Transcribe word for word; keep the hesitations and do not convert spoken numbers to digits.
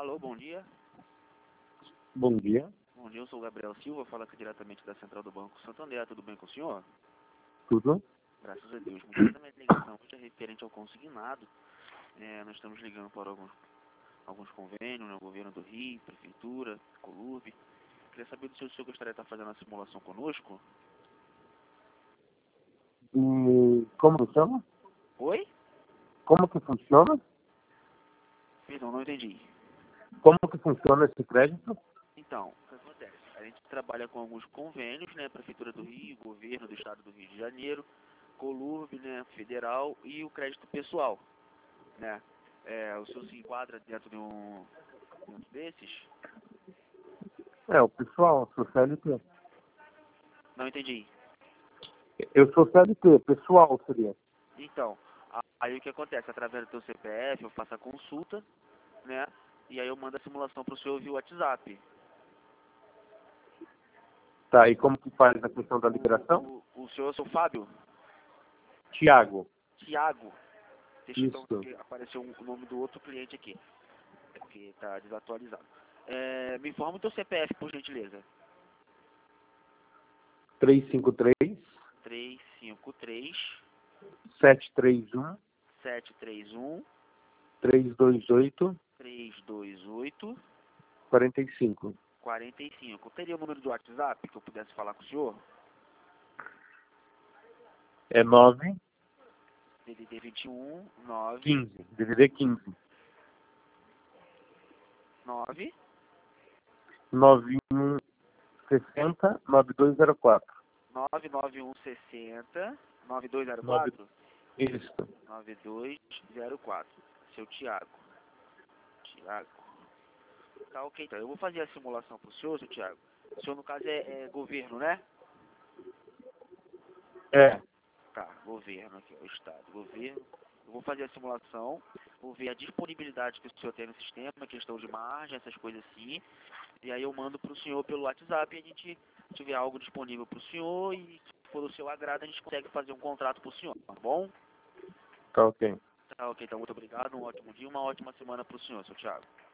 Alô, bom dia. Bom dia, Bom dia, eu sou o Gabriel Silva, falo aqui diretamente da Central do Banco Santander. Tudo bem com o senhor? tudo? Graças a Deus. O motivo da minha ligação hoje é referente ao consignado. É, nós estamos ligando para alguns, alguns convênios, né, o governo do Rio, Prefeitura, Colurb. Queria saber se o senhor gostaria de estar fazendo a simulação conosco. E como funciona? Oi? Como que funciona? Perdão, não entendi. Como que funciona esse crédito? Então, o que acontece? A gente trabalha com alguns convênios, né? Prefeitura do Rio, Governo do Estado do Rio de Janeiro, Colurb, né? Federal e o crédito pessoal, né? É, o senhor se enquadra dentro de um, um desses? É, o pessoal, sou C L T. Não entendi. Eu sou C L T, pessoal seria. Então, a- aí o que acontece? Através do teu C P F eu faço a consulta, né? E aí eu mando a simulação para o senhor via WhatsApp. Tá, e como que faz a questão da liberação? O, o, o senhor é o seu Fábio? Tiago. Tiago. Deixa então, Isso. porque apareceu um- o nome do outro cliente aqui. É porque está desatualizado. É, me informa o teu C P F, por gentileza. três cinco três, três cinco três, sete três um, sete três um, três dois oito, três dois oito, quatro cinco. quatro cinco. Teria o número do WhatsApp que eu pudesse falar com o senhor? É nove, D D D vinte e um, nove, quinze, D D D quinze. nove, nove um sessenta, nove dois zero quatro. nove nove um sessenta, nove dois zero nove. quatro? Isso. nove dois zero quatro. Seu Tiago. Tiago. Tá ok, então. Eu vou fazer a simulação pro senhor, seu Tiago. O senhor, no caso, é, é governo, né? É. Tá, governo aqui, o estado, governo. Eu vou fazer a simulação, vou ver a disponibilidade que o senhor tem no sistema, questão de margem, essas coisas assim. E aí eu mando pro senhor pelo WhatsApp e a gente tiver algo disponível pro senhor e se for do seu agrado a gente consegue fazer um contrato pro senhor, tá bom? Tá ok. Tá ok, então muito obrigado, um ótimo dia, uma ótima semana pro senhor, seu Thiago.